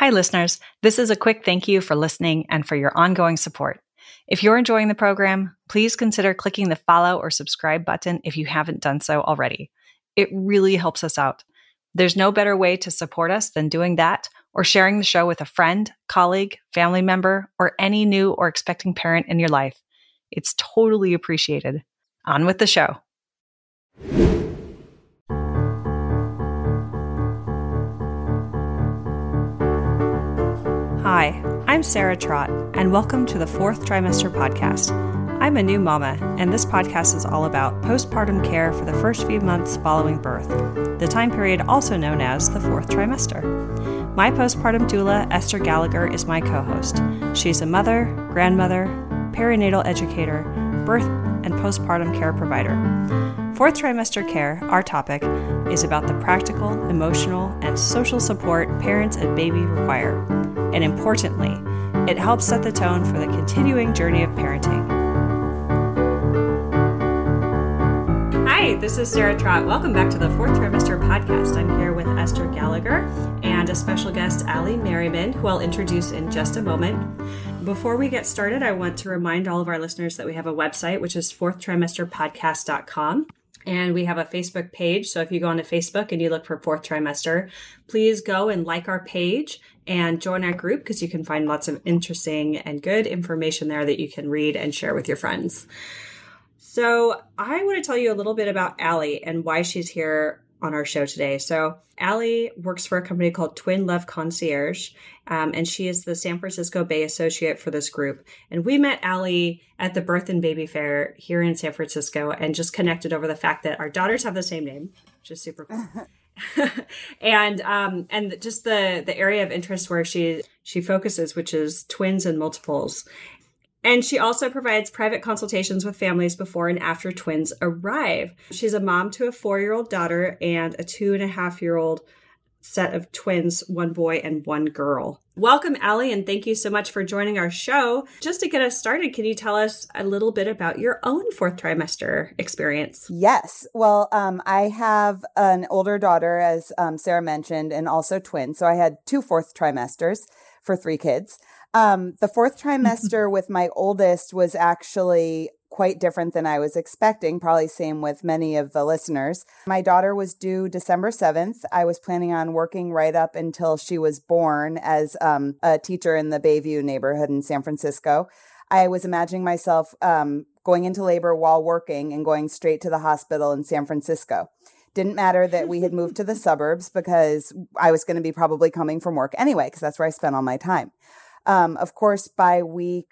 Hi, listeners. This is a quick thank you for listening and for your ongoing support. If you're enjoying the program, please consider clicking the follow or subscribe button if you haven't done so already. It really helps us out. There's no better way to support us than doing that or sharing the show with a friend, colleague, family member, or any new or expecting parent in your life. It's totally appreciated. On with the show. Hi, I'm Sarah Trott, and welcome to the Fourth Trimester Podcast. I'm a new mama, and this podcast is all about postpartum care for the first few months following birth, the time period also known as the fourth trimester. My postpartum doula, Esther Gallagher, is my co-host. She's a mother, grandmother, perinatal educator, birth and postpartum care provider. Fourth trimester care, our topic, is about the practical, emotional, and social support parents and baby require. And importantly, it helps set the tone for the continuing journey of parenting. Hi, this is Sarah Trott. Welcome back to the Fourth Trimester Podcast. I'm here with Esther Gallagher and a special guest, Allie Merriman, who I'll introduce in just a moment. Before we get started, I want to remind all of our listeners that we have a website, which is fourthtrimesterpodcast.com. And we have a Facebook page. So if you go onto Facebook and you look for Fourth Trimester, please go and like our page and join our group because you can find lots of interesting and good information there that you can read and share with your friends. So I want to tell you a little bit about Allie and why she's here on our show today. So Allie works for a company called Twin Love Concierge, and she is the San Francisco Bay Associate for this group. And we met Allie at the Birth and Baby Fair here in San Francisco and just connected over the fact that our daughters have the same name, which is super cool. and just the area of interest where she focuses, which is twins and multiples. And she also provides private consultations with families before and after twins arrive. She's a mom to a 4-year-old daughter and a 2.5-year-old set of twins, one boy and one girl. Welcome, Allie, and thank you so much for joining our show. Just to get us started, can you tell us a little bit about your own fourth trimester experience? Yes. Well, I have an older daughter, as Sarah mentioned, and also twins. So I had 2 fourth trimesters for 3 kids. The fourth trimester with my oldest was actually quite different than I was expecting, probably same with many of the listeners. My daughter was due December 7th. I was planning on working right up until she was born as a teacher in the Bayview neighborhood in San Francisco. I was imagining myself going into labor while working and going straight to the hospital in San Francisco. Didn't matter that we had moved to the suburbs because I was going to be probably coming from work anyway, because that's where I spent all my time. Of course, by week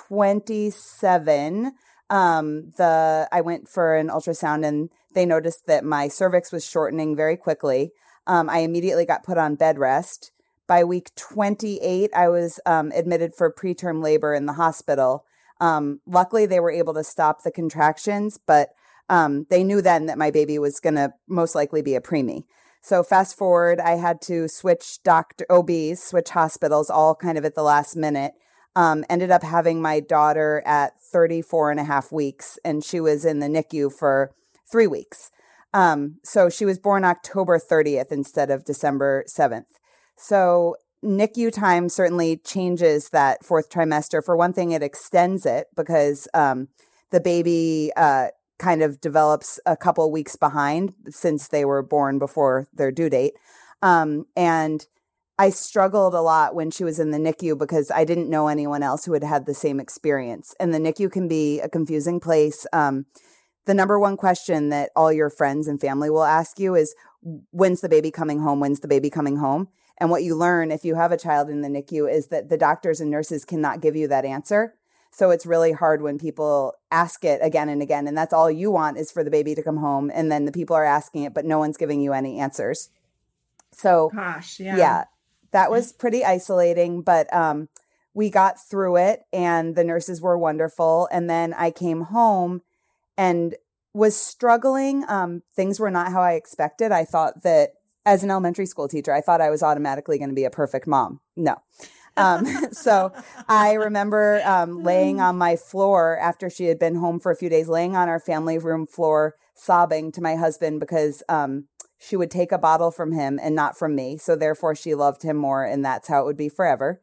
27, I went for an ultrasound and they noticed that my cervix was shortening very quickly. I immediately got put on bed rest. By week 28, I was admitted for preterm labor in the hospital. Luckily, they were able to stop the contractions, but they knew then that my baby was going to most likely be a preemie. So fast forward, I had to switch OBs, switch hospitals, all kind of at the last minute. Ended up having my daughter at 34 and a half weeks, and she was in the NICU for 3 weeks. So she was born October 30th instead of December 7th. So NICU time certainly changes that fourth trimester. For one thing, it extends it because the baby kind of develops a couple weeks behind since they were born before their due date. And I struggled a lot when she was in the NICU because I didn't know anyone else who had had the same experience. And the NICU can be a confusing place. The number one question that all your friends and family will ask you is, when's the baby coming home? When's the baby coming home? And what you learn if you have a child in the NICU is that the doctors and nurses cannot give you that answer. So it's really hard when people ask it again and again. And that's all you want is for the baby to come home. And then the people are asking it, but no one's giving you any answers. So yeah, that was pretty isolating, but we got through it and the nurses were wonderful. And then I came home and was struggling. Things were not how I expected. I thought that as an elementary school teacher, I thought I was automatically going to be a perfect mom. No. So I remember laying on my floor after she had been home for a few days, laying on our family room floor, sobbing to my husband because she would take a bottle from him and not from me. So therefore she loved him more, and that's how it would be forever.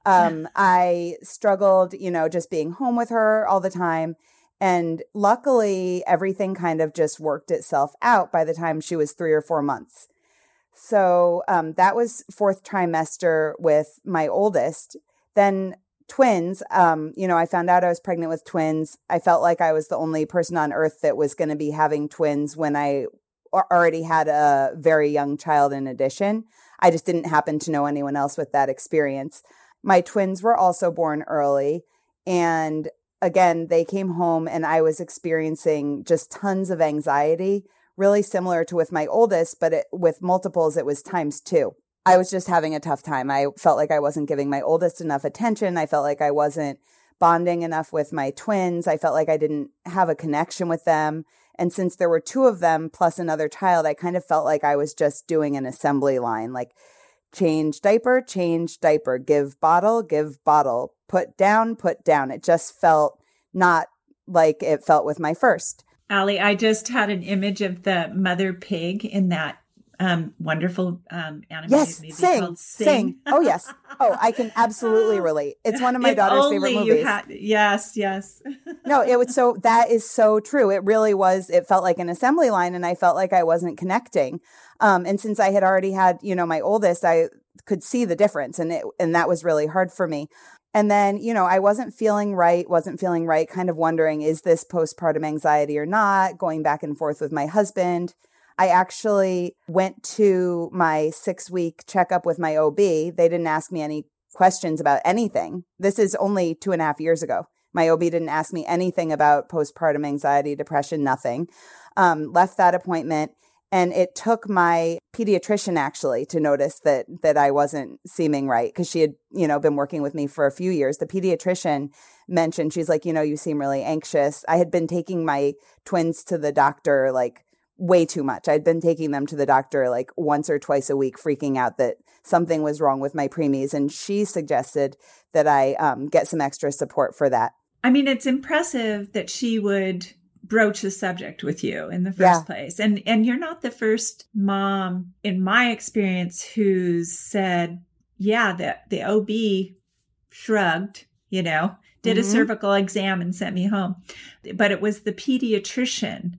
I struggled, just being home with her all the time. And luckily, everything kind of just worked itself out by the time she was 3 or 4 months. So that was 4th trimester with my oldest. Then twins, I found out I was pregnant with twins. I felt like I was the only person on earth that was going to be having twins when I already had a very young child in addition. I just didn't happen to know anyone else with that experience. My twins were also born early. And again, they came home and I was experiencing just tons of anxiety, really similar to with my oldest, but with multiples, it was times 2. I was just having a tough time. I felt like I wasn't giving my oldest enough attention. I felt like I wasn't bonding enough with my twins. I felt like I didn't have a connection with them. And since there were 2 of them plus another child, I kind of felt like I was just doing an assembly line, like change diaper, give bottle, put down. It just felt not like it felt with my first. Allie, I just had an image of the mother pig in that wonderful animated movie called Sing. Oh, yes. Oh, I can absolutely relate. It's one of my daughter's favorite movies. Yes. No, that is so true. It really was. It felt like an assembly line, and I felt like I wasn't connecting. And since I had already had, my oldest, I could see the difference, and that was really hard for me. And then, I wasn't feeling right, kind of wondering, is this postpartum anxiety or not? Going back and forth with my husband. I actually went to my 6-week checkup with my OB. They didn't ask me any questions about anything. This is only 2.5 years ago. My OB didn't ask me anything about postpartum anxiety, depression, nothing. Left that appointment. And it took my pediatrician actually to notice that I wasn't seeming right, because she had, been working with me for a few years. The pediatrician mentioned, she's like, you seem really anxious. I had been taking my twins to the doctor like way too much. I'd been taking them to the doctor like once or twice a week, freaking out that something was wrong with my preemies. And she suggested that I get some extra support for that. I mean, it's impressive that she would broach the subject with you in the first place. And you're not the first mom, in my experience, who's said, the OB shrugged, did a cervical exam and sent me home. But it was the pediatrician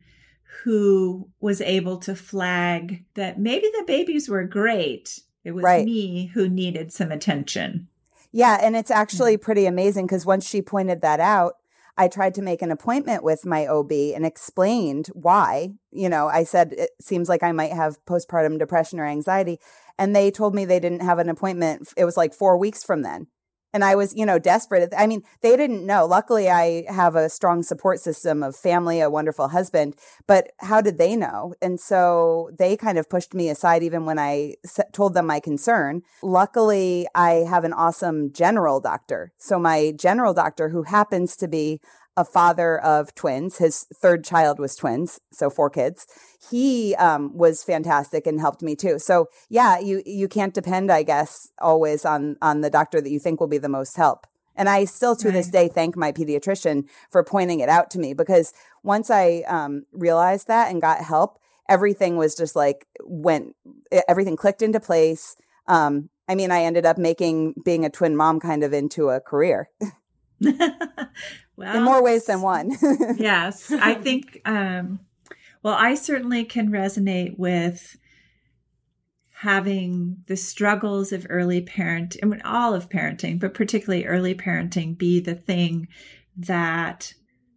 who was able to flag that maybe the babies were great. It was me who needed some attention. Yeah. And it's actually pretty amazing, because once she pointed that out, I tried to make an appointment with my OB and explained why. I said, it seems like I might have postpartum depression or anxiety. And they told me they didn't have an appointment. It was like 4 weeks from then. And I was, desperate. I mean, they didn't know. Luckily, I have a strong support system of family, a wonderful husband. But how did they know? And so they kind of pushed me aside even when I told them my concern. Luckily, I have an awesome general doctor. So my general doctor, who happens to be a father of twins, his 3rd child was twins, so 4 kids. He was fantastic and helped me too. So yeah, you can't depend, I guess, always on the doctor that you think will be the most help. And I still to this day thank my pediatrician for pointing it out to me, because once I realized that and got help, everything was just like everything clicked into place. I ended up making being a twin mom kind of into a career. Well, in more ways than one. Yes. I think, I certainly can resonate with having the struggles of early parenting, all of parenting, but particularly early parenting, be the thing that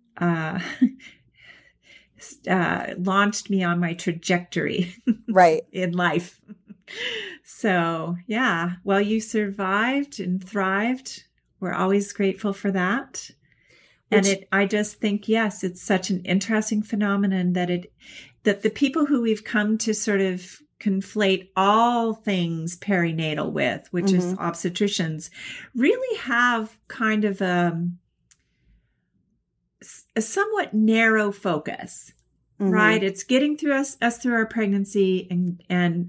launched me on my trajectory in life. So, yeah. Well, you survived and thrived. We're always grateful for that. And I just think, yes, it's such an interesting phenomenon that the people who we've come to sort of conflate all things perinatal with, which is obstetricians, really have kind of a somewhat narrow focus, right? It's getting through us through our pregnancy and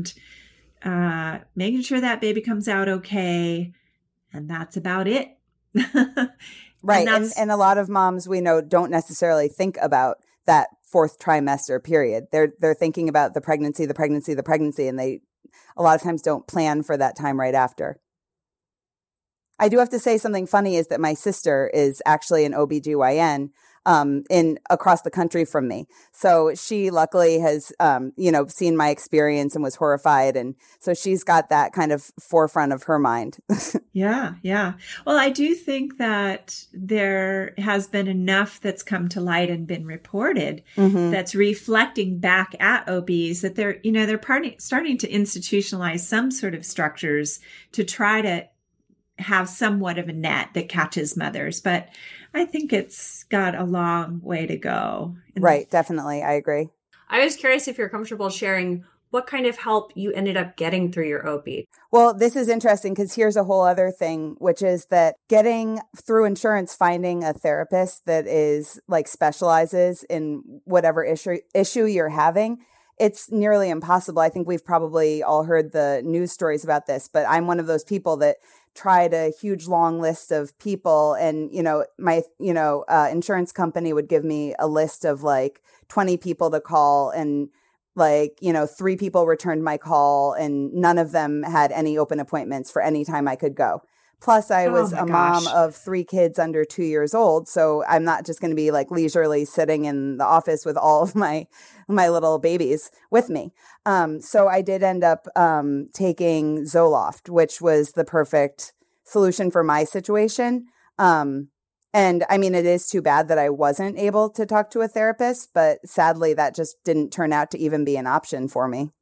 making sure that baby comes out okay. And that's about it. Right. And a lot of moms we know don't necessarily think about that fourth trimester period. They're thinking about the pregnancy, and they a lot of times don't plan for that time right after. I do have to say something funny is that my sister is actually an OBGYN in across the country from me. So she luckily has, seen my experience and was horrified. And so she's got that kind of forefront of her mind. Yeah. Yeah. Well, I do think that there has been enough that's come to light and been reported that's reflecting back at OBs that they're starting to institutionalize some sort of structures to try to have somewhat of a net that catches mothers. But I think it's got a long way to go. Right. Definitely. I agree. I was curious if you're comfortable sharing what kind of help you ended up getting through your OB. Well, this is interesting because here's a whole other thing, which is that getting through insurance, finding a therapist that is like specializes in whatever issue you're having, it's nearly impossible. I think we've probably all heard the news stories about this, but I'm one of those people that tried a huge long list of people, and my insurance company would give me a list of like 20 people to call, and 3 people returned my call, and none of them had any open appointments for any time I could go. Plus, I was a mom of 3 kids under 2 years old, so I'm not just going to be like leisurely sitting in the office with all of my little babies with me. So I did end up taking Zoloft, which was the perfect solution for my situation. And I mean, it is too bad that I wasn't able to talk to a therapist, but sadly, that just didn't turn out to even be an option for me.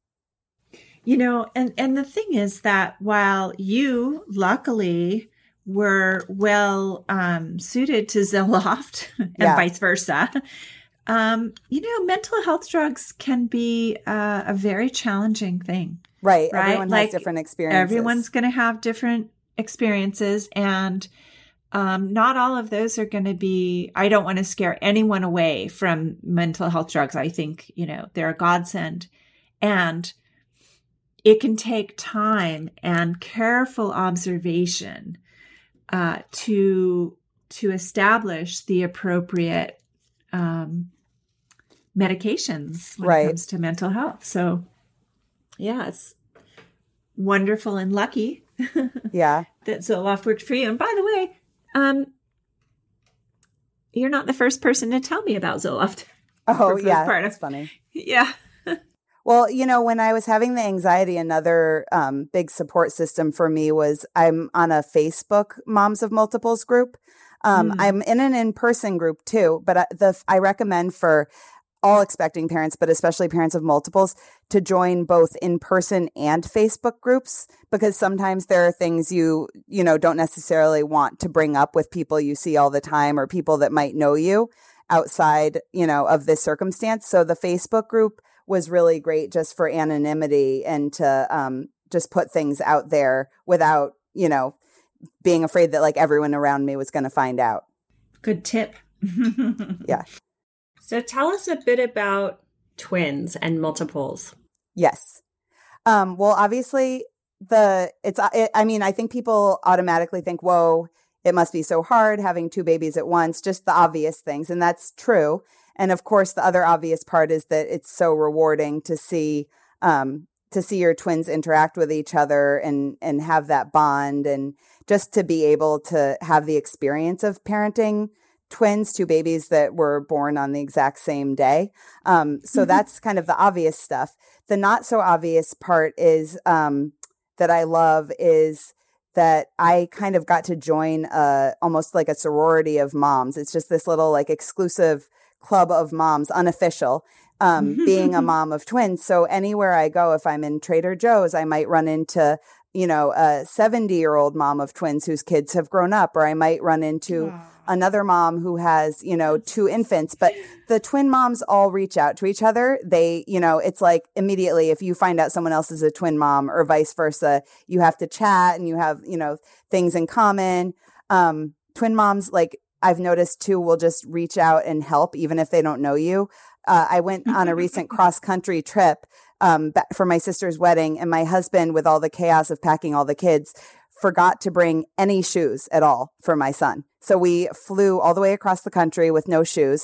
And the thing is that while you luckily were well suited to Zoloft and vice versa, mental health drugs can be a very challenging thing. Right. Everyone has different experiences. Everyone's going to have different experiences, and not all of those are going to be, I don't want to scare anyone away from mental health drugs. I think, they're a godsend, and it can take time and careful observation to establish the appropriate medications when it comes to mental health. So, yeah, it's wonderful and lucky. Yeah, that Zoloft worked for you. And by the way, you're not the first person to tell me about Zoloft. Oh, yeah, that's funny. Yeah. Well, when I was having the anxiety, another big support system for me was I'm on a Facebook Moms of Multiples group. I'm in an in-person group too, but I recommend for all expecting parents, but especially parents of multiples, to join both in-person and Facebook groups, because sometimes there are things you don't necessarily want to bring up with people you see all the time or people that might know you outside, of this circumstance. So the Facebook group was really great just for anonymity and to just put things out there without, being afraid that like everyone around me was going to find out. Good tip. Yeah. So tell us a bit about twins and multiples. Yes. Well, obviously I think people automatically think, whoa, it must be so hard having 2 babies at once, just the obvious things. And that's true. And of course, the other obvious part is that it's so rewarding to see your twins interact with each other and have that bond, and just to be able to have the experience of parenting twins, 2 babies that were born on the exact same day. So that's kind of the obvious stuff. The not so obvious part is that I love is that I kind of got to join almost like a sorority of moms. It's just this little like exclusive club of moms, unofficial, being a mom of twins. So anywhere I go, if I'm in Trader Joe's, I might run into, a 70-year-old mom of twins whose kids have grown up, or I might run into another mom who has, 2 infants. But the twin moms all reach out to each other. They, it's like immediately if you find out someone else is a twin mom or vice versa, you have to chat and you have, things in common. Twin moms, like I've noticed too, will just reach out and help even if they don't know you. I went on a recent cross-country trip for my sister's wedding, and my husband, with all the chaos of packing all the kids, forgot to bring any shoes at all for my son. So we flew all the way across the country with no shoes,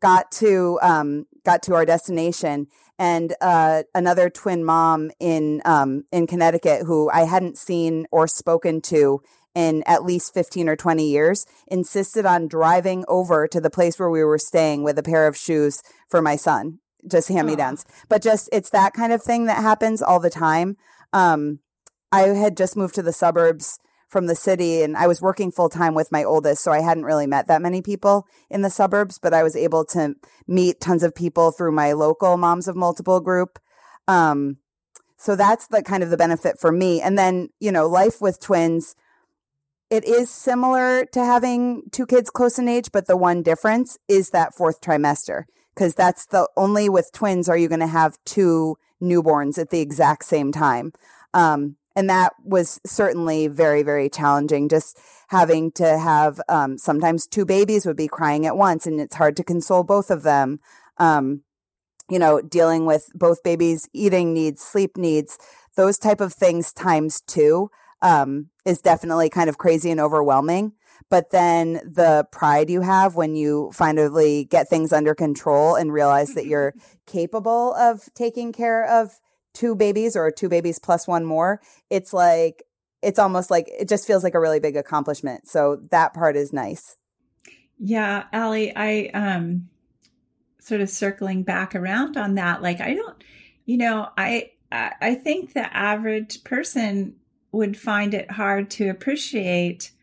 got to our destination, and another twin mom in Connecticut who I hadn't seen or spoken to in at least 15 or 20 years insisted on driving over to the place where we were staying with a pair of shoes for my son, just hand-me-downs. But just, it's that kind of thing that happens all the time. I had just moved to the suburbs from the city, and I was working full time with my oldest, so I hadn't really met that many people in the suburbs, but I was able to meet tons of people through my local Moms of Multiple group. So that's the kind of the benefit for me. And then, life with twins, it is similar to having two kids close in age, but the one difference is that fourth trimester, because that's the only with twins are you going to have two newborns at the exact same time. And that was certainly very, very challenging, just having to have sometimes two babies would be crying at once, and it's hard to console both of them. Dealing with both babies' eating needs, sleep needs, those type of things times two is definitely kind of crazy and overwhelming. But then the pride you have when you finally get things under control and realize that you're capable of taking care of two babies or two babies plus one more, it's almost like it just feels like a really big accomplishment. So that part is nice. Yeah, Allie, I sort of circling back around on that. Like, I think the average person would find it hard to appreciate,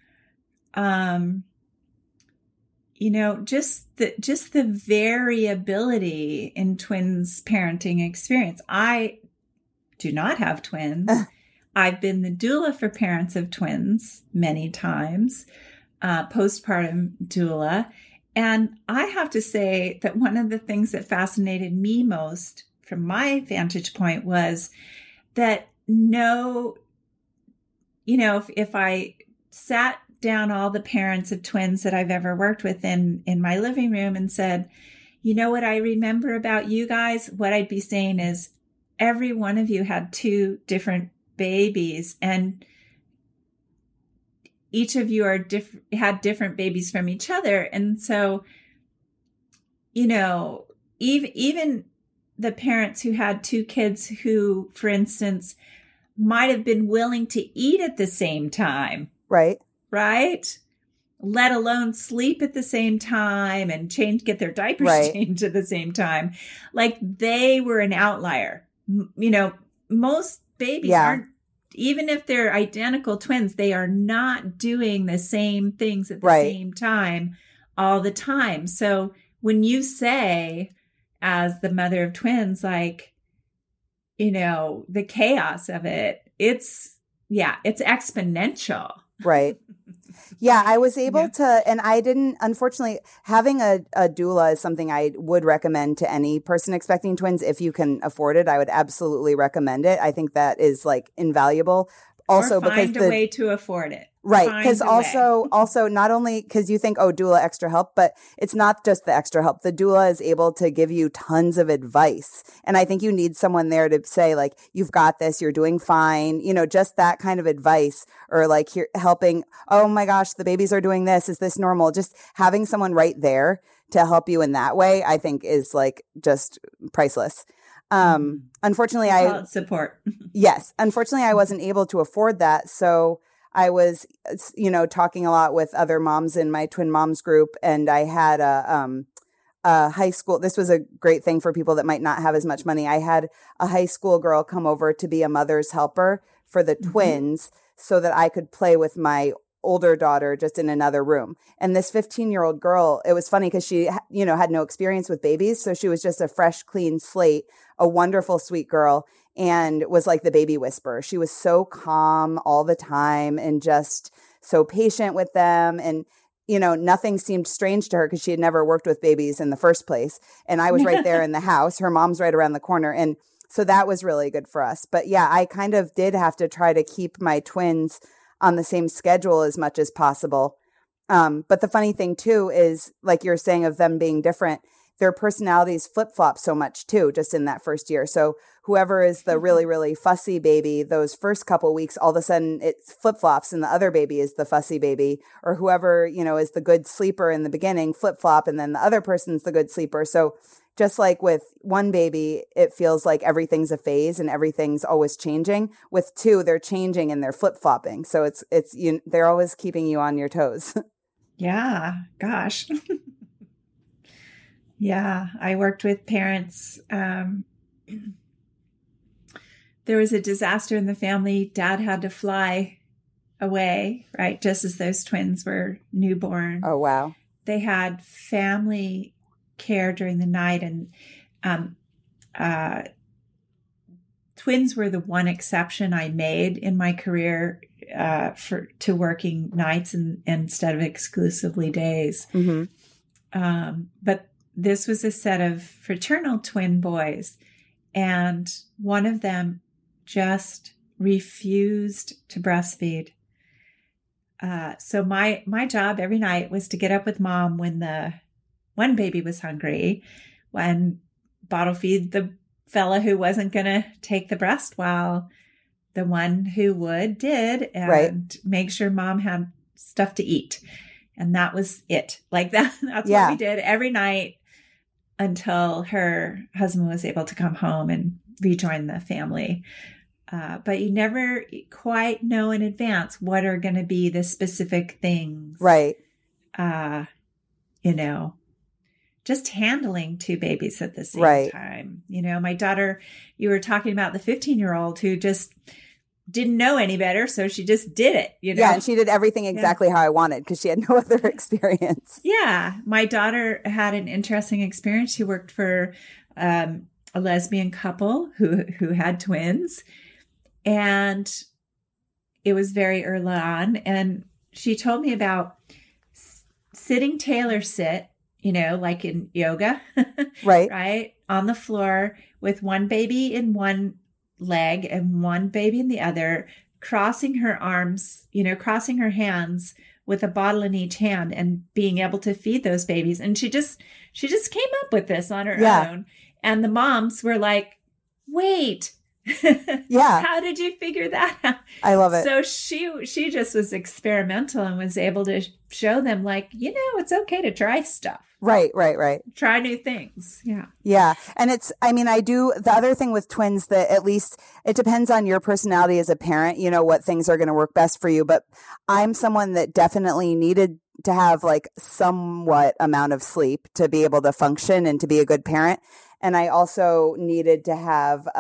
just the variability in twins parenting experience. I do not have twins. I've been the doula for parents of twins many times, postpartum doula. And I have to say that one of the things that fascinated me most from my vantage point was that if I sat down all the parents of twins that I've ever worked with in my living room and said, you know what I remember about you guys, what I'd be saying is every one of you had two different babies, and each of you had different babies from each other. And so, even the parents who had two kids who, for instance, might have been willing to eat at the same time. Right. Let alone sleep at the same time and get their diapers changed at the same time. Like, they were an outlier. Most babies aren't, even if they're identical twins, they are not doing the same things at the same time all the time. So when you say, as the mother of twins, like, the chaos of it, it's exponential. Right. Yeah, I was able to, and I didn't, unfortunately, having a doula is something I would recommend to any person expecting twins. If you can afford it, I would absolutely recommend it. I think that is invaluable. Also, find a way to afford it. Right. Because also not only because you think, doula extra help, but it's not just the extra help. The doula is able to give you tons of advice. And I think you need someone there to say, like, you've got this, you're doing fine, just that kind of advice, or like helping, oh my gosh, the babies are doing this. Is this normal? Just having someone right there to help you in that way, I think is just priceless. Unfortunately, support. Yes. Unfortunately, I wasn't able to afford that. So I was, talking a lot with other moms in my twin moms group, and I had a high school. This was a great thing for people that might not have as much money. I had a high school girl come over to be a mother's helper for the twins so that I could play with my older daughter just in another room. And this 15-year-old girl, it was funny because she, had no experience with babies. So she was just a fresh, clean slate, a wonderful, sweet girl, and was like the baby whisperer. She was so calm all the time and just so patient with them. And, nothing seemed strange to her because she had never worked with babies in the first place. And I was right there in the house. Her mom's right around the corner. And so that was really good for us. But yeah, I kind of did have to try to keep my twins on the same schedule as much as possible. But the funny thing too is, like you're saying, of them being different, their personalities flip-flop so much too, just in that first year. So whoever is the really, really fussy baby, those first couple weeks, all of a sudden it flip-flops and the other baby is the fussy baby, or whoever, is the good sleeper in the beginning, flip-flop, and then the other person's the good sleeper. So just like with one baby, it feels like everything's a phase and everything's always changing. With two, they're changing and they're flip-flopping. So they're always keeping you on your toes. Yeah, gosh. Yeah, I worked with parents. There was a disaster in the family. Dad had to fly away, right? Just as those twins were newborn. Oh, wow. They had family care during the night, and twins were the one exception I made in my career to working nights instead of exclusively days. Mm-hmm. But this was a set of fraternal twin boys, and one of them just refused to breastfeed. So my job every night was to get up with mom when the one baby was hungry, and bottle feed the fella who wasn't going to take the breast while the one who would did, and make sure mom had stuff to eat. And that was it. Like that's what we did every night until her husband was able to come home and rejoin the family. But you never quite know in advance what are going to be the specific things. Right. Just handling two babies at the same time. My daughter, you were talking about the 15-year-old who just didn't know any better. So she just did it, Yeah. And she did everything exactly how I wanted because she had no other experience. Yeah. My daughter had an interesting experience. She worked for a lesbian couple who had twins, and it was very early on. And she told me about sitting Taylor sit, like in yoga, right? On the floor with one baby in one leg and one baby in the other, crossing her arms, crossing her hands with a bottle in each hand and being able to feed those babies. And she just came up with this on her own. And the moms were like, wait, how did you figure that out? I love it. So she just was experimental and was able to show them like, it's okay to try stuff. Right. Try new things. Yeah. Yeah. And the other thing with twins that at least it depends on your personality as a parent, what things are going to work best for you. But I'm someone that definitely needed to have like somewhat amount of sleep to be able to function and to be a good parent. And I also needed to have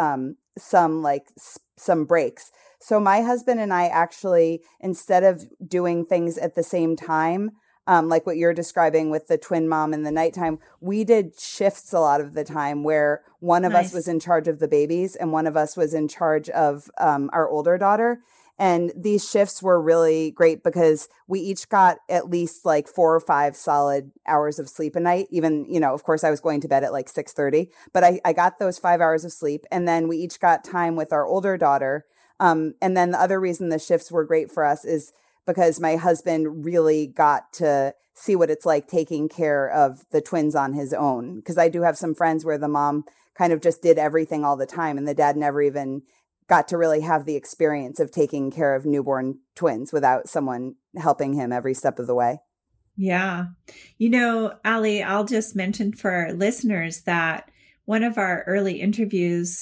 some breaks. So my husband and I actually, instead of doing things at the same time, like what you're describing with the twin mom in the nighttime, we did shifts a lot of the time where one of us was in charge of the babies and one of us was in charge of our older daughter. And these shifts were really great because we each got at least like 4 or 5 solid hours of sleep a night. Even, of course, I was going to bed at like 6:30, but I got those 5 hours of sleep. And then we each got time with our older daughter. And then the other reason the shifts were great for us is because my husband really got to see what it's like taking care of the twins on his own. Because I do have some friends where the mom kind of just did everything all the time and the dad never even got to really have the experience of taking care of newborn twins without someone helping him every step of the way. Yeah. Allie, I'll just mention for our listeners that one of our early interviews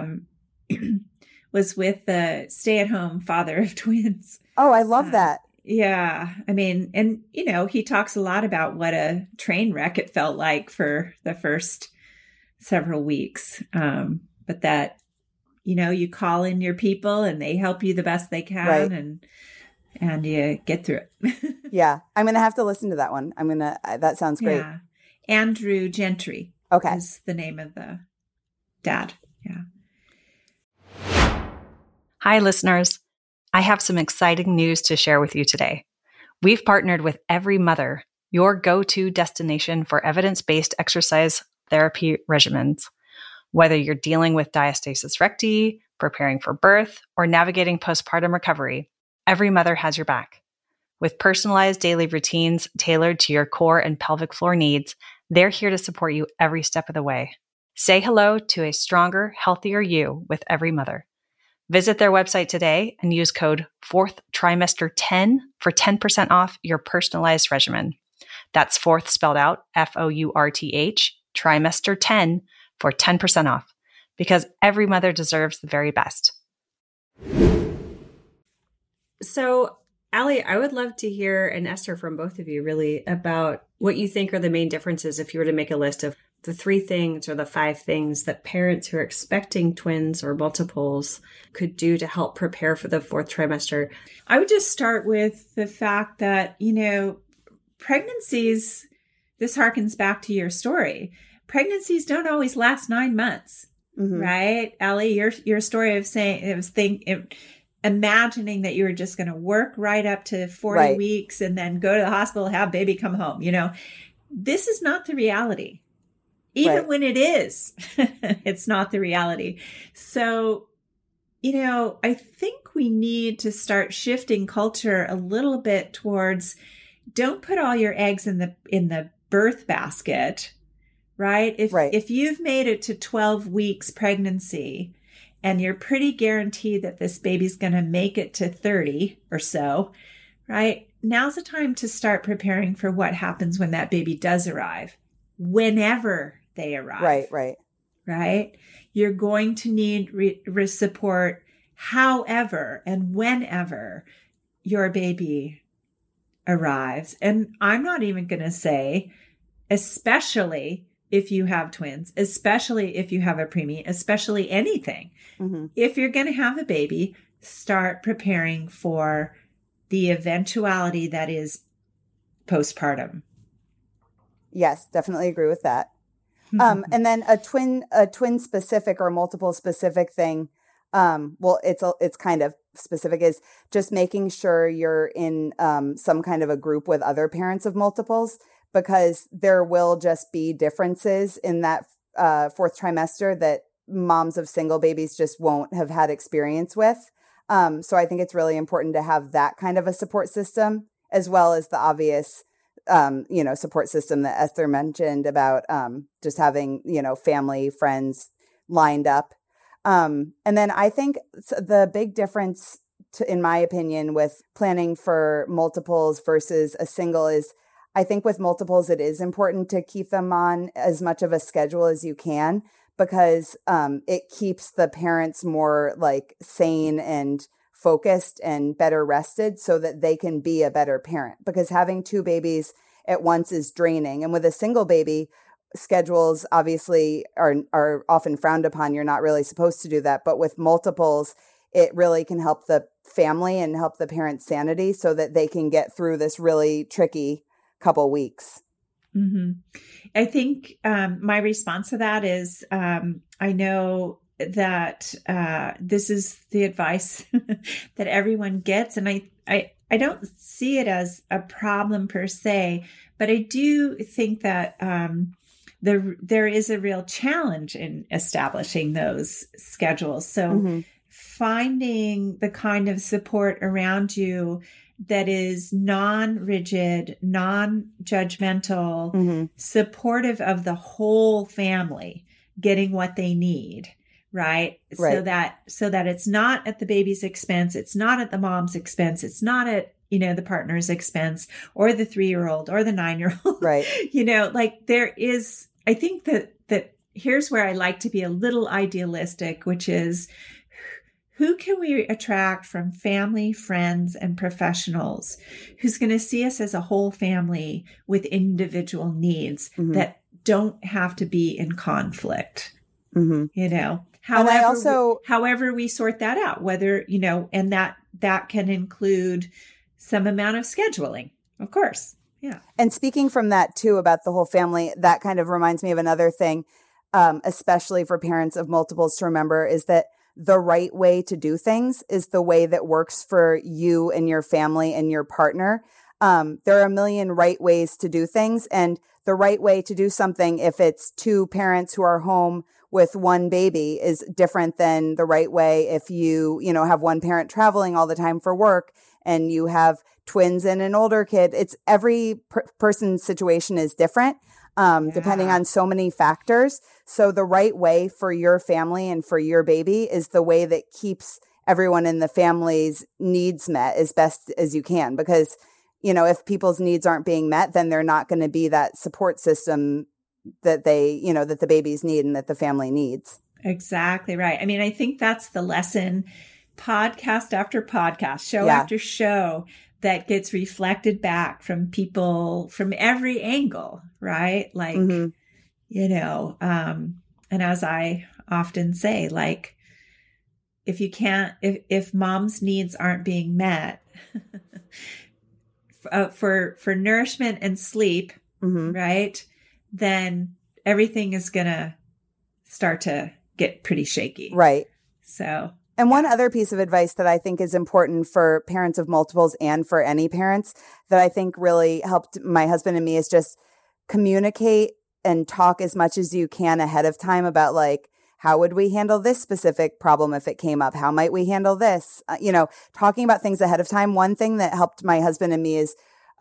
was with the stay-at-home father of twins. Oh, I love that. Yeah. And he talks a lot about what a train wreck it felt like for the first several weeks. But that, you call in your people and they help you the best they can and you get through it. Yeah. I'm going to have to listen to that one. That sounds great. Yeah. Andrew Gentry. Okay. Is the name of the dad. Yeah. Hi, listeners. I have some exciting news to share with you today. We've partnered with Every Mother, your go-to destination for evidence-based exercise therapy regimens. Whether you're dealing with diastasis recti, preparing for birth, or navigating postpartum recovery, Every Mother has your back. With personalized daily routines tailored to your core and pelvic floor needs, They're here to support you every step of the way. Say hello to a stronger, healthier you with every mother. Visit their website today and use code 4th trimester 10 for 10% off your personalized regimen. That's 4th spelled out, FOURTH, trimester 10 for 10% off, because every mother deserves the very best. So, Allie, I would love to hear, and Esther, from both of you really, about what you think are the main differences if you were to make a list of the 3 things or the 5 things that parents who are expecting twins or multiples could do to help prepare for the 4th trimester. I would just start with the fact that, pregnancies, this harkens back to your story. Pregnancies don't always last 9 months, right? Allie, your story of saying, imagining that you were just going to work right up to 40 weeks and then go to the hospital, have baby, come home. This is not the reality. Even when it is, it's not the reality. So, I think we need to start shifting culture a little bit towards, don't put all your eggs in the birth basket, right? If you've made it to 12 weeks pregnancy and you're pretty guaranteed that this baby's going to make it to 30 or so, right? Now's the time to start preparing for what happens when that baby does arrive, whenever they arrive. Right? You're going to need support however and whenever your baby arrives. And I'm not even going to say, especially if you have twins, especially if you have a preemie, especially anything. If you're going to have a baby, start preparing for the eventuality that is postpartum. Yes, definitely agree with that. And then a twin specific or multiple specific thing. It's kind of specific, is just making sure you're in some kind of a group with other parents of multiples, because there will just be differences in that 4th trimester that moms of single babies just won't have had experience with. So I think it's really important to have that kind of a support system, as well as the obvious support system that Esther mentioned about just having, family, friends lined up. And then I think the big difference, in my opinion, with planning for multiples versus a single is, I think with multiples, it is important to keep them on as much of a schedule as you can, because it keeps the parents more sane and focused and better rested so that they can be a better parent, because having 2 babies at once is draining. And with a single baby, schedules obviously are often frowned upon. You're not really supposed to do that. But with multiples, it really can help the family and help the parent's sanity so that they can get through this really tricky couple weeks. I think my response to that is, I know that this is the advice that everyone gets. And I don't see it as a problem per se, but I do think that there is a real challenge in establishing those schedules. So finding the kind of support around you that is non-rigid, non-judgmental, supportive of the whole family getting what they need. Right. So that it's not at the baby's expense. It's not at the mom's expense. It's not at, the partner's expense, or the 3-year-old or the 9-year-old. Right. There is, I think that here's where I like to be a little idealistic, which is, who can we attract from family, friends, and professionals who's going to see us as a whole family with individual needs that don't have to be in conflict? However we sort that out, whether, and that can include some amount of scheduling, of course. Yeah. And speaking from that too, about the whole family, that kind of reminds me of another thing, especially for parents of multiples to remember, is that the right way to do things is the way that works for you and your family and your partner. There are a million right ways to do things, and the right way to do something, if it's 2 parents who are home with 1 baby, is different than the right way if you have 1 parent traveling all the time for work and you have twins and an older kid. It's every person's situation is different. depending on so many factors. So the right way for your family and for your baby is the way that keeps everyone in the family's needs met as best as you can. Because, you know, if people's needs aren't being met, then they're not going to be that support system that they, you know, that the babies need and that the family needs. Exactly right. I mean, I think that's the lesson, podcast after podcast, show after show, that gets reflected back from people from every angle, right? Like, you know, and as I often say, like, if mom's needs aren't being met for nourishment and sleep, right, then everything is going to start to get pretty shaky. Right. So. And one other piece of advice that I think is important for parents of multiples and for any parents that I think really helped my husband and me is just communicate and talk as much as you can ahead of time about, like, how would we handle this specific problem if it came up? How might we handle this? You know, talking about things ahead of time. One thing that helped my husband and me is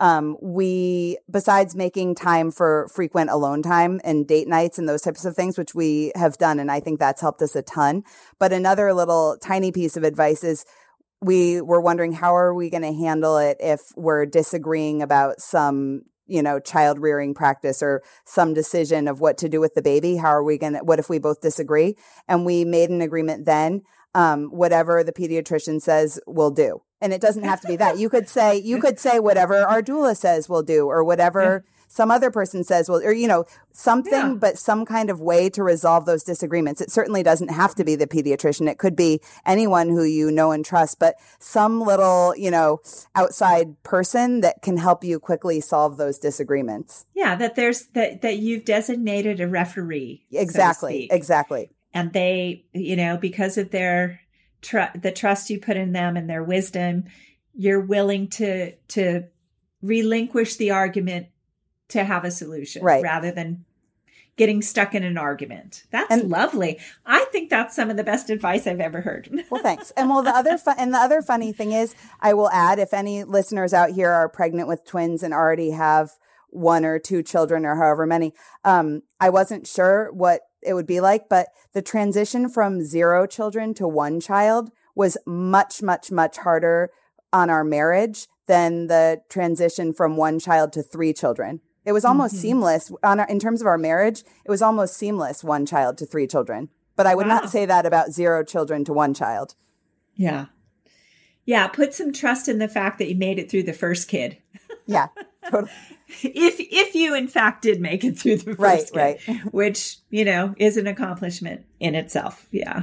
we, besides making time for frequent alone time and date nights and those types of things, which we have done, and I think that's helped us a ton. But another little tiny piece of advice is we were wondering, how are we going to handle it if we're disagreeing about some, you know, child rearing practice or some decision of what to do with the baby? How are we going to, what if we both disagree? And we made an agreement then, whatever the pediatrician says we'll do. And it doesn't have to be that. You could say whatever our doula says we'll do, or whatever some other person says will, or, you know, something, but some kind of way to resolve those disagreements. It certainly doesn't have to be the pediatrician. It could be anyone who you know and trust, but some little, you know, outside person that can help you quickly solve those disagreements. Yeah. That you've designated a referee. Exactly. So exactly. And they, you know, because of their the trust you put in them and their wisdom, you're willing to relinquish the argument to have a solution, right, rather than getting stuck in an argument. That's lovely. I think that's some of the best advice I've ever heard. Well, thanks. And well, the other funny thing is, I will add, if any listeners out here are pregnant with twins and already have one or two children or however many, I wasn't sure what it would be like, but the transition from 0 children to 1 child was much, much, much harder on our marriage than the transition from 1 child to 3 children. It was almost seamless in terms of our marriage. It was almost seamless, 1 child to 3 children. But I would not say that about 0 children to 1 child. Yeah. Yeah. Put some trust in the fact that you made it through the first kid. Yeah, totally. If you in fact did make it through the first kid, right. Which, you know, is an accomplishment in itself. Yeah.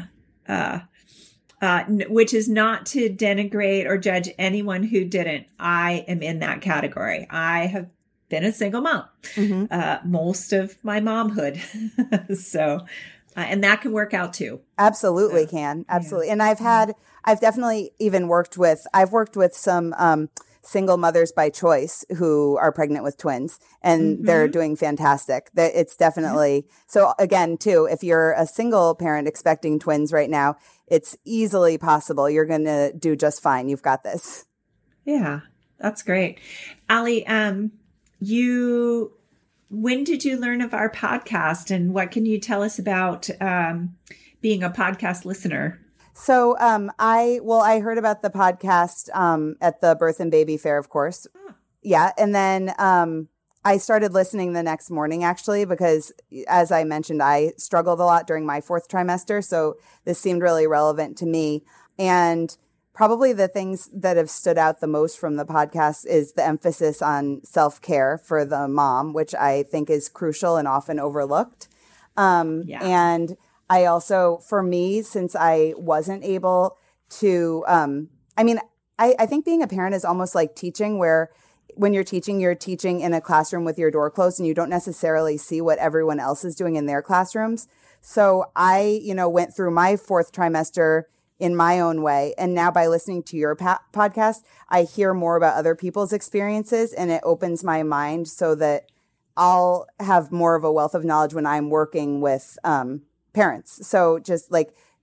Which is not to denigrate or judge anyone who didn't. I am in that category. I have been a single mom most of my momhood. So, and that can work out too. Absolutely can. Absolutely. Yeah. And I've definitely even worked with some single mothers by choice who are pregnant with twins, and they're doing fantastic. It's definitely, so again, too, if you're a single parent expecting twins right now, it's easily possible. You're going to do just fine. You've got this. Yeah, that's great. Allie, when did you learn of our podcast, and what can you tell us about being a podcast listener? So I heard about the podcast at the Birth and Baby Fair, of course. Oh. Yeah. And then I started listening the next morning, actually, because as I mentioned, I struggled a lot during my 4th trimester. So this seemed really relevant to me. And probably the things that have stood out the most from the podcast is the emphasis on self-care for the mom, which I think is crucial and often overlooked. And I also, for me, since I wasn't able to, I think being a parent is almost like teaching, where when you're teaching in a classroom with your door closed and you don't necessarily see what everyone else is doing in their classrooms. So I, went through my 4th trimester in my own way. And now by listening to your podcast, I hear more about other people's experiences, and it opens my mind so that I'll have more of a wealth of knowledge when I'm working with, parents. So just like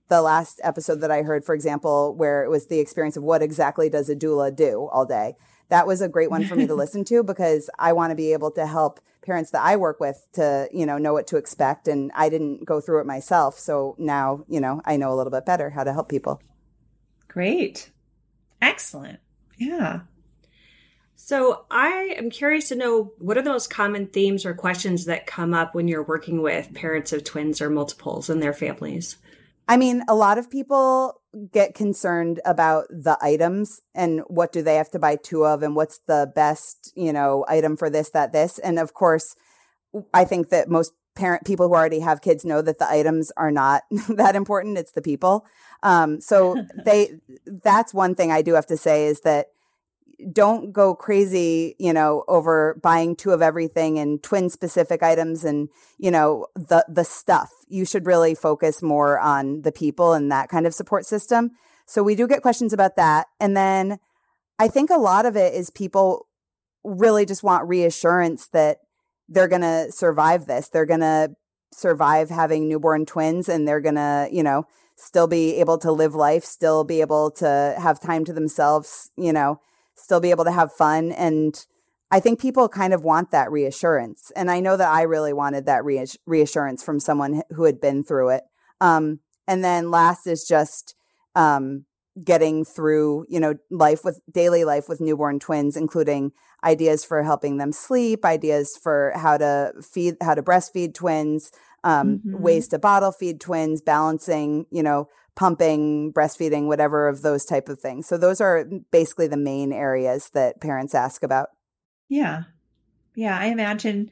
the last episode that I heard, for example, where it was the experience of what exactly does a doula do all day. That was a great one for me to listen to because I want to be able to help parents that I work with to, know what to expect. And I didn't go through it myself. So now, I know a little bit better how to help people. Great. Excellent. Yeah. So I am curious to know, what are the most common themes or questions that come up when you're working with parents of twins or multiples and their families? I mean, a lot of people get concerned about the items and what do they have to buy two of and what's the best, item for this, that, this. And of course, I think that most people who already have kids know that the items are not that important. It's the people. So that's one thing I do have to say is that don't go crazy, over buying two of everything and twin specific items and, the stuff. You should really focus more on the people and that kind of support system. So we do get questions about that. And then I think a lot of it is people really just want reassurance that they're going to survive this. They're going to survive having newborn twins and they're going to, still be able to live life, still be able to have time to themselves, still be able to have fun. And I think people kind of want that reassurance. And I know that I really wanted that reassurance from someone who had been through it. And then last is just getting through, daily life with newborn twins, including ideas for helping them sleep, ideas for how to breastfeed twins, ways to bottle feed twins, balancing, pumping, breastfeeding, whatever of those type of things. So those are basically the main areas that parents ask about. Yeah. Yeah. I imagine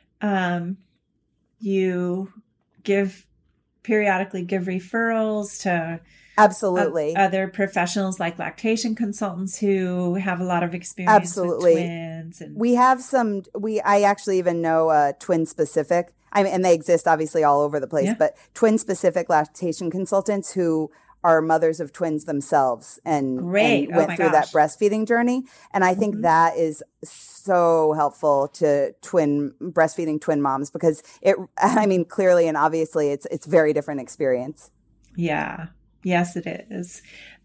you periodically give referrals to absolutely other professionals like lactation consultants who have a lot of experience absolutely with twins. And we have I actually even know twin specific. And they exist obviously all over the place, but twin specific lactation consultants who are mothers of twins themselves and went through that breastfeeding journey. And I think that is so helpful to breastfeeding twin moms because clearly and obviously it's very different experience. Yeah. Yes, it is.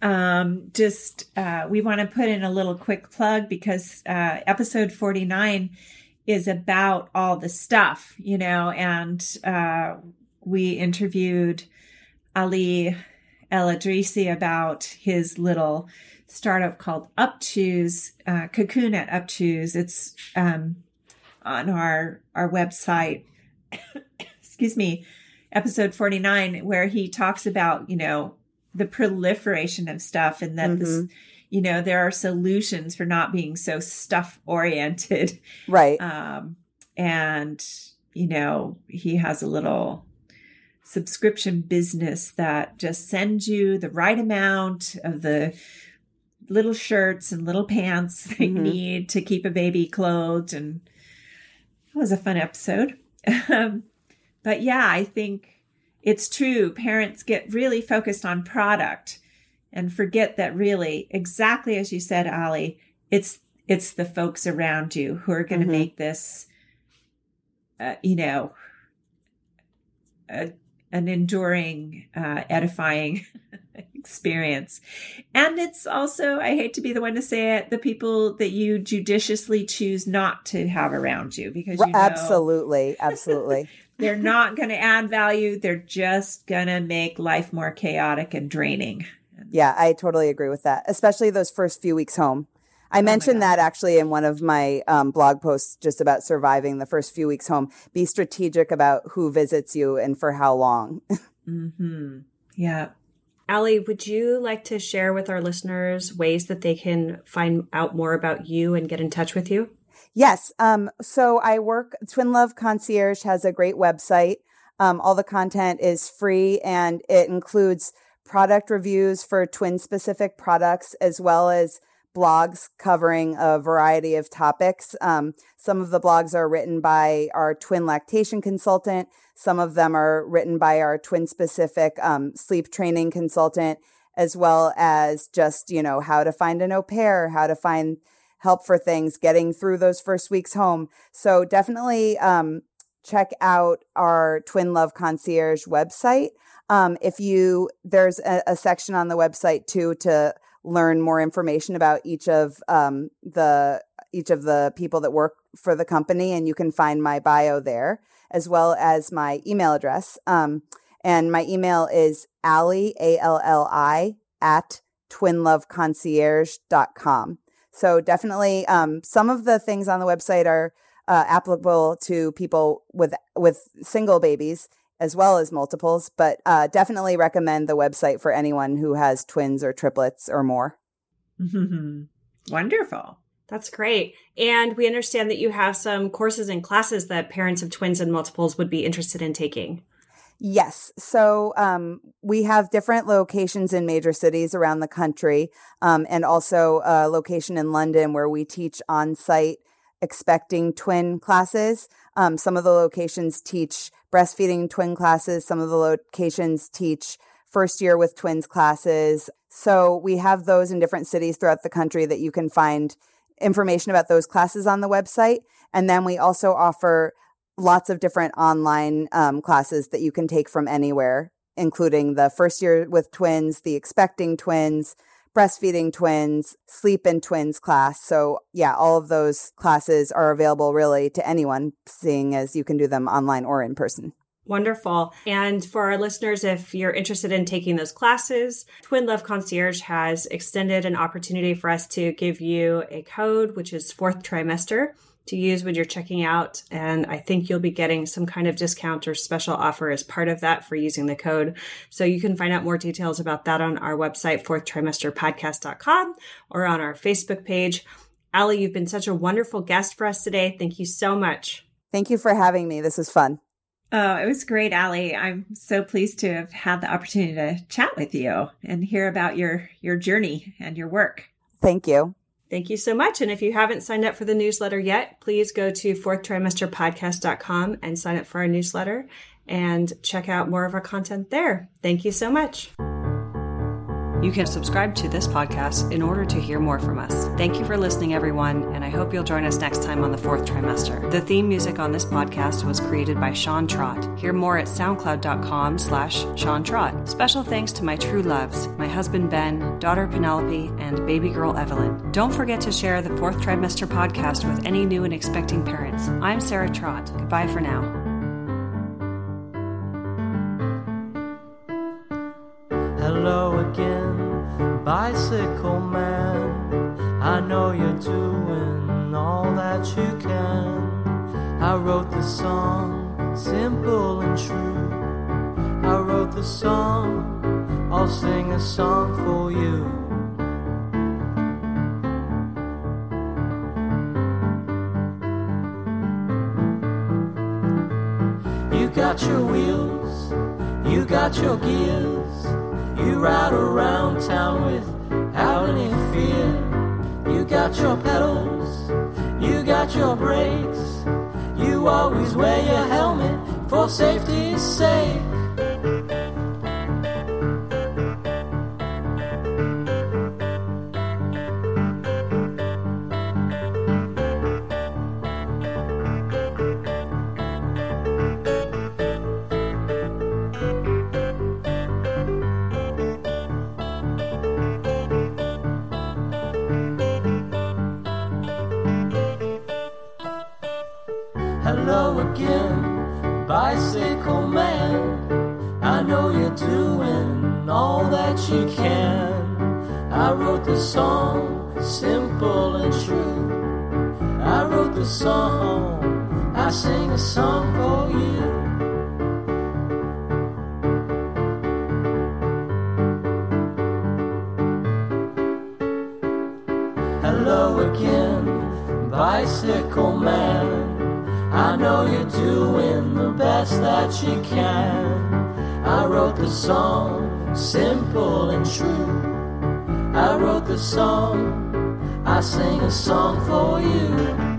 We want to put in a little quick plug because episode 49 is about all the stuff, and we interviewed Ali El-Adrisi about his little startup called UpChoose, Cocoon at UpChoose. It's on our website, excuse me, episode 49, where he talks about, the proliferation of stuff and that this, there are solutions for not being so stuff oriented. Right. And, he has a little subscription business that just sends you the right amount of the little shirts and little pants that you need to keep a baby clothed. And it was a fun episode. But yeah, I think it's true. Parents get really focused on product and forget that really, exactly as you said, Ali, it's the folks around you who are going to make this, an enduring, edifying experience. And it's also, I hate to be the one to say it, the people that you judiciously choose not to have around you because absolutely. They're not going to add value. They're just going to make life more chaotic and draining. Yeah, I totally agree with that, especially those first few weeks home. I mentioned that actually in one of my blog posts just about surviving the first few weeks home. Be strategic about who visits you and for how long. Yeah. Ali, would you like to share with our listeners ways that they can find out more about you and get in touch with you? Yes. So I work, Twin Love Concierge has a great website. All the content is free and it includes product reviews for twin specific products, as well as blogs covering a variety of topics. Some of the blogs are written by our twin lactation consultant. Some of them are written by our twin specific sleep training consultant, as well as just, how to find an au pair, how to find help for things, getting through those first weeks home. So definitely check out our Twin Love Concierge website. There's a section on the website too to learn more information about each of the people that work for the company, and you can find my bio there as well as my email address. And my email is Alli, ALLI, at twinloveconcierge.com. So definitely, some of the things on the website are applicable to people with single babies as well as multiples, but definitely recommend the website for anyone who has twins or triplets or more. Wonderful. That's great. And we understand that you have some courses and classes that parents of twins and multiples would be interested in taking. Yes. So we have different locations in major cities around the country, and also a location in London where we teach on-site expecting twin classes. Some of the locations teach breastfeeding twin classes. Some of the locations teach first year with twins classes. So we have those in different cities throughout the country that you can find information about those classes on the website. And then we also offer lots of different online classes that you can take from anywhere, including the first year with twins, the expecting twins, breastfeeding twins, sleep in twins class. So yeah, all of those classes are available really to anyone, seeing as you can do them online or in person. Wonderful. And for our listeners, if you're interested in taking those classes, Twin Love Concierge has extended an opportunity for us to give you a code, which is 4th trimester, to use when you're checking out. And I think you'll be getting some kind of discount or special offer as part of that for using the code. So you can find out more details about that on our website, 4thtrimesterpodcast.com, or on our Facebook page. Alli, you've been such a wonderful guest for us today. Thank you so much. Thank you for having me. This was fun. Oh, it was great, Alli. I'm so pleased to have had the opportunity to chat with you and hear about your journey and your work. Thank you. Thank you so much. And if you haven't signed up for the newsletter yet, please go to 4thtrimesterpodcast.com and sign up for our newsletter and check out more of our content there. Thank you so much. You can subscribe to this podcast in order to hear more from us. Thank you for listening, everyone, and I hope you'll join us next time on the 4th trimester. The theme music on this podcast was created by Sean Trott. Hear more at soundcloud.com/Sean Trott. Special thanks to my true loves, my husband Ben, daughter Penelope, and baby girl Evelyn. Don't forget to share the 4th trimester podcast with any new and expecting parents. I'm Sarah Trott. Goodbye for now. Hello again, bicycle man. I know you're doing all that you can. I wrote the song, simple and true. I wrote the song, I'll sing a song for you. You got your wheels, you got your gears. You ride around town without any fear. You got your pedals, you got your brakes. You always wear your helmet for safety's sake. Hello again, bicycle man. I know you're doing all that you can. I wrote the song, simple and true. I wrote the song, I sing a song for you. Hello again, bicycle man. I know you're doing the best that you can. I wrote the song, simple and true. I wrote the song, I sing a song for you.